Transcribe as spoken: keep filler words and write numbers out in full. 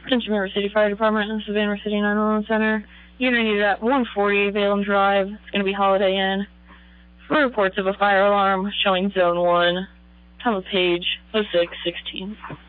Attention River City Fire Department, this is Van River City nine one one Center. You're going to need at one forty Balaam Drive. It's going to be Holiday Inn. For reports of a fire alarm showing Zone one, time of page oh six sixteen.